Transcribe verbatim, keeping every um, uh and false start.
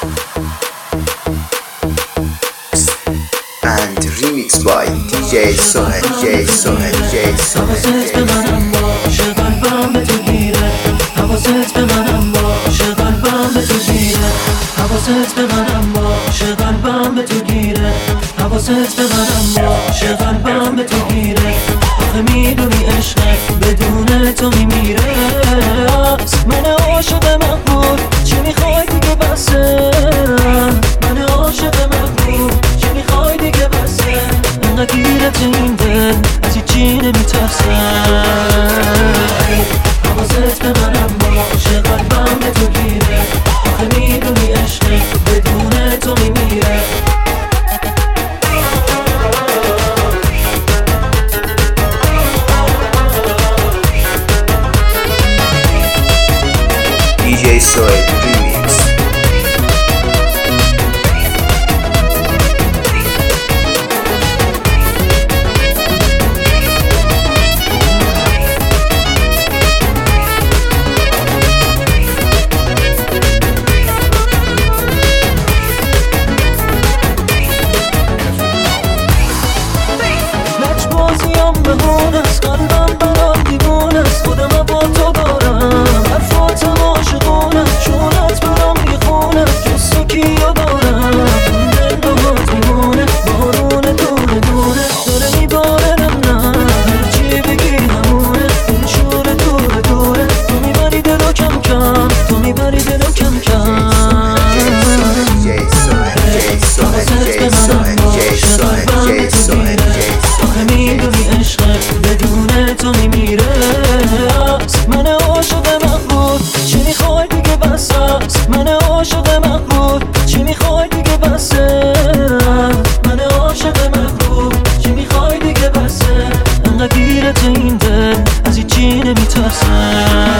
And remixed by دی جی Sohel دی جی Sohel دی جی Sohel. حواست به منم باشه قلبم به تو گیره، حواست به منم باشه قلبم به تو گیره، حواست به منم باشه قلبم به تو گیره، حواست به منم باشه قلبم به تو گیره. آخه میدونی عشقت بدون تو میمیره. من عاشق مغرور چی میخوای دیگه بسه، من عاشق مغرور چی میخوای دیگه بسه. انقدر گیرت این دل از هیچی نمیترسم. حواست به منم باشه قلبم به تو گیره، آخه میدونی عشقت بدون تو میمیره. دی جی Sohel remix. لجبازیم بهونه است، قلبم برام دیوونه است، خودم با تو دارم حرفاتم عاشقونه است، چونت برام میخونه است، جز تو کیو دارم. دل باهات میمونه بارون دونه دونه داره میباره نه هرچی بگی همونه. این شور دوره دوره تو میبری دلو کم کم، تو میبری دلو کم کم. دی جی Sohel دی جی Sohel دی جی Sohel دی جی Sohel دی جی Sohel. آخه میدونی عشقت بدون تو میمیره. من عاشق مغرور چی میخوای دیگه بس است، من عاشق مغرور چی میخوای دیگه بسه، من عاشق مغرور چی میخوای دیگه بسه. انقدر گیرت این دل از هیچی نمیترسم.